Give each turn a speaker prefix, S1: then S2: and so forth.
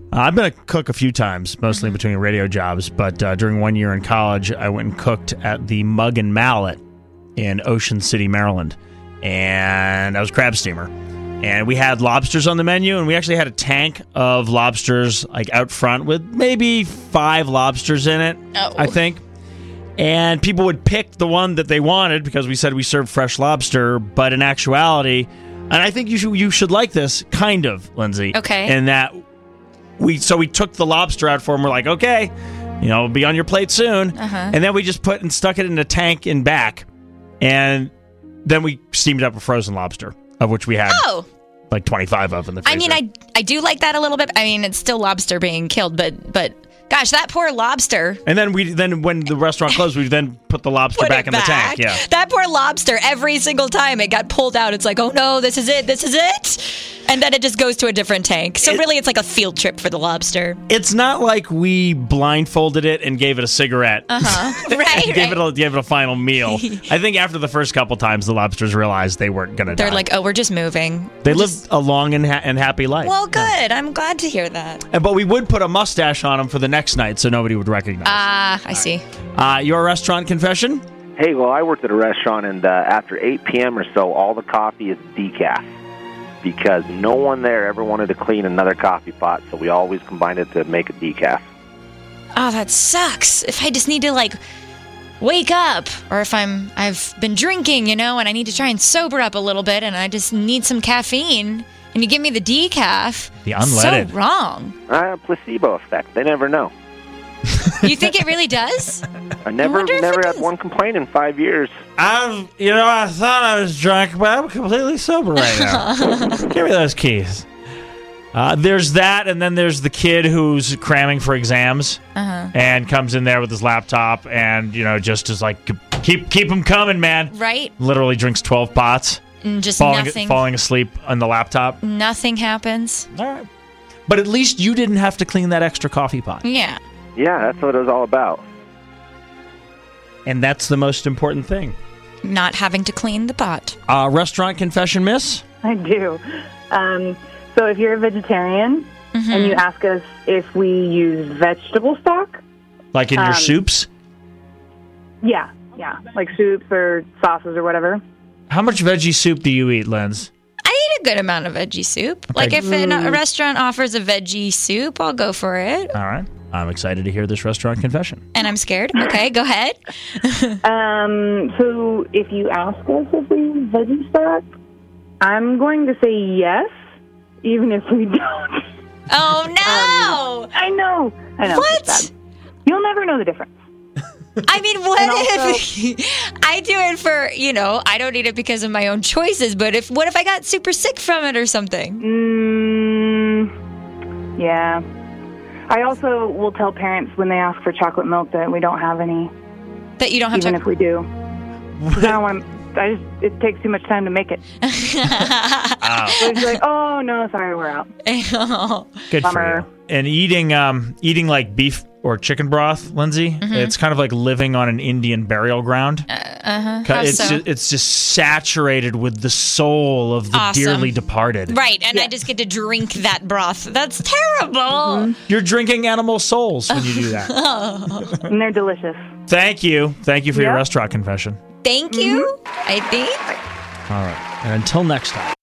S1: I've been a cook a few times, mostly between radio jobs, but during 1 year in college, I went and cooked at the Mug and Mallet in Ocean City, Maryland, and I was crab steamer. And we had lobsters on the menu, and we actually had a tank of lobsters like out front with maybe 5 lobsters in it, I think. And people would pick the one that they wanted because we said we served fresh lobster, but in actuality, and I think you should like this, kind of, Lindsay.
S2: Okay.
S1: And that we took the lobster out for them. We're like, okay, it'll be on your plate soon. And then we just stuck it in a tank in back, and then we steamed up a frozen lobster, of which we had like 25 of in the freezer.
S2: I mean, I do like that a little bit. I mean, it's still lobster being killed, but gosh, that poor lobster.
S1: And then when the restaurant closed, we then put the lobster back in the tank. Yeah.
S2: That poor lobster, every single time it got pulled out, it's like, oh no, this is it. And then it just goes to a different tank. So really, it's like a field trip for the lobster.
S1: It's not like we blindfolded it and gave it a cigarette.
S2: Right.
S1: gave it a final meal. I think after the first couple times, the lobsters realized they weren't going to die.
S2: They're like, oh, we're just moving.
S1: They lived a long and happy life.
S2: Well, good. Yeah. I'm glad to hear that.
S1: But we would put a mustache on them for the next night so nobody would recognize them.
S2: I see.
S1: Your restaurant confession?
S3: Hey, well, I worked at a restaurant, and after 8 p.m. or so, all the coffee is decaf because no one there ever wanted to clean another coffee pot, so we always combined it to make a decaf.
S2: Oh, that sucks. If I just need to, wake up, or if I've been drinking, and I need to try and sober up a little bit, and I just need some caffeine, and you give me the decaf.
S1: The unleaded.
S2: So wrong.
S3: Placebo effect. They never know.
S2: You think it really does?
S3: I never had one complaint in 5 years.
S1: I thought I was drunk, but I'm completely sober right now. Give me those keys. There's that, and then there's the kid who's cramming for exams and comes in there with his laptop and, just is like, keep him coming, man.
S2: Right.
S1: Literally drinks 12 pots.
S2: And just
S1: falling asleep on the laptop.
S2: Nothing happens.
S1: All right. But at least you didn't have to clean that extra coffee pot.
S2: Yeah.
S3: Yeah, that's what it was all about.
S1: And that's the most important thing.
S2: Not having to clean the pot.
S1: Restaurant confession, miss?
S4: I do. So if you're a vegetarian and you ask us if we use vegetable stock.
S1: Like in your soups?
S4: Yeah. Like soups or sauces or whatever.
S1: How much veggie soup do you eat, Linz?
S2: I eat a good amount of veggie soup. Okay. Like if a restaurant offers a veggie soup, I'll go for it.
S1: All right. I'm excited to hear this restaurant confession.
S2: And I'm scared. Okay, go ahead.
S4: So if you ask us if we use veggie stock, I'm going to say yes, even if we don't.
S2: Oh, no!
S4: I know.
S2: What?
S4: You'll never know the difference.
S2: I mean, what if I do it for, I don't eat it because of my own choices, but what if I got super sick from it or something?
S4: Yeah. I also will tell parents when they ask for chocolate milk that we don't have any.
S2: That you don't have
S4: even if we do. I don't want it takes too much time to make it. So it's like, oh, no, sorry, we're out.
S1: Good
S4: Bummer.
S1: for you. And eating like beef or chicken broth, Lindsay, it's kind of like living on an Indian burial ground. It's just saturated with the soul of the dearly departed.
S2: Right, and I just get to drink that broth. That's terrible.
S1: You're drinking animal souls when you do that.
S4: And they're delicious.
S1: Thank you for your restaurant confession.
S2: Thank you, I think.
S1: All right, and until next time.